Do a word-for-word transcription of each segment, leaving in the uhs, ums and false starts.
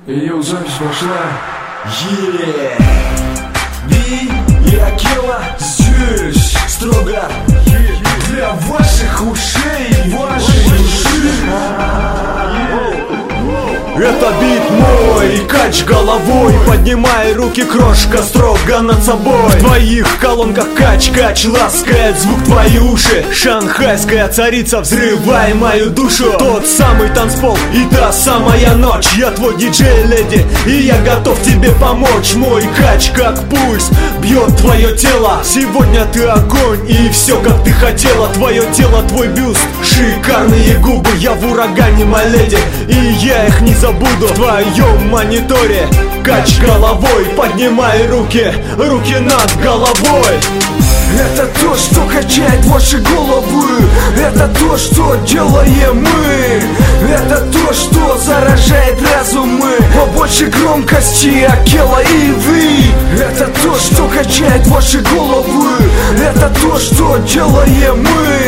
Ее запись пошла. Yeah. Би и Акела здесь строго для ваших ушей, ваших ушей. Это бит мой, кач головой, поднимай руки, крошка, строго над собой. В твоих колонках кач-кач ласкает звук твои уши. Шанхайская царица, взрывай мою душу. Тот самый танцпол и та самая ночь. Я твой диджей, леди, и я готов тебе помочь. Мой кач как пульс бьет твое тело. Сегодня ты огонь и все как ты хотела. Твое тело, твой бюст, шикарные губы. Я в урагане, моя леди, и я их не забуду. В твоем мониторе кач головой, поднимай руки, руки над головой. Это то, что качает ваши головы. Это то, что делаем мы. Это то, что заражает разумы. Побольше громкости, Акела и вы. Это то, что качает ваши головы. Это то, что делаем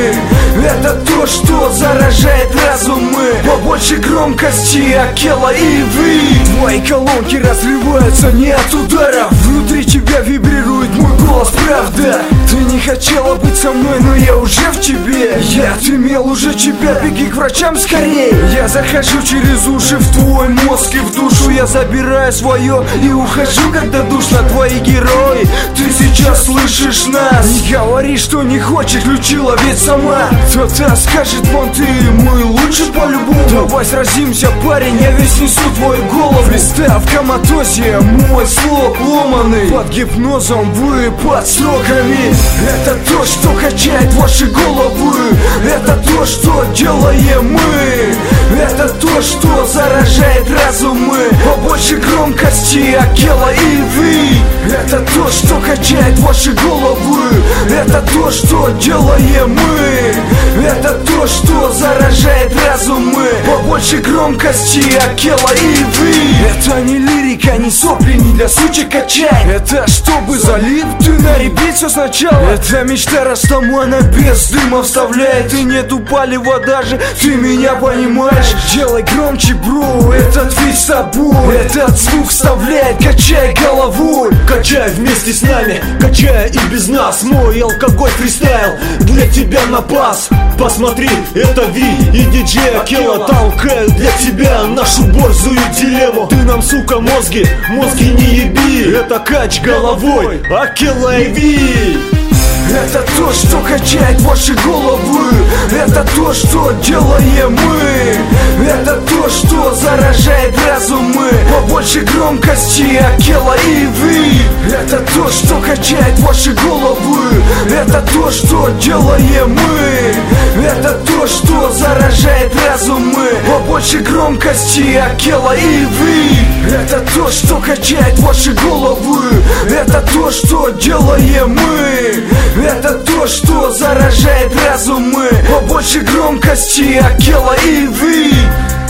мы. Это то, что заражает разумы. Побольше громкости, Акела и вы. Твои колонки разрываются не от ударов. Внутри тебя вибрирует мой голос, правда. Ты не хотела быть со мной, но я уже в тебе. Я отымел уже тебя, беги к врачам скорее. Я захожу через уши в твой мозг и в душу. Я забираю свое и ухожу, когда душно. Твои герои, ты сейчас слышишь нас. Не говори, что не хочешь, включила ведь сама. Кто-то скажет, вон ты, мы лучше по-любому. Давай сразимся, парень, я весь несу твою голову. Представь в коматозе, мой слог ломаный. Под гипнозом вы под строками. Это то, что качает ваши головы. Это то, что делаем мы. Это то, что заражает разумы. Побольше громкости, Акела и вы. Это то, что качает ваши головы. Это то, что делаем мы. Это то, что заражает разумы. Побольше громкости, Акела и вы. Это не лирика, не сопли, не для сучек качай. Это чтобы залип, ты на репит все сначала. Это мечта Растамана без дыма вставляет. И нету палева даже, ты меня понимаешь. Делай громче, бро, этот весь тобой. Этот звук вставляет, качай головой. Качай вместе с нами, качай и без нас. Мой алкоголь фристайл для тебя на пас. Посмотри, это Ви и диджей Акела толкают для тебя нашу борзую дилемму. Ты нам, сука, мозги, мозги не еби. Это кач головой, Акела и Ви. Это то, что качает ваши головы. Это то, что делаем мы. Это то, что заражает разумы. Побольше громкости, Акела и вы. Это то, что качает ваши головы. Это то, что делаем мы. Это то, что заражает разумы. Побольше громкости, Акела и вы. Это то, что качает ваши головы. Это то, что делаем мы. Это то, что заражает разумы. Побольше громкости, Акела и вы.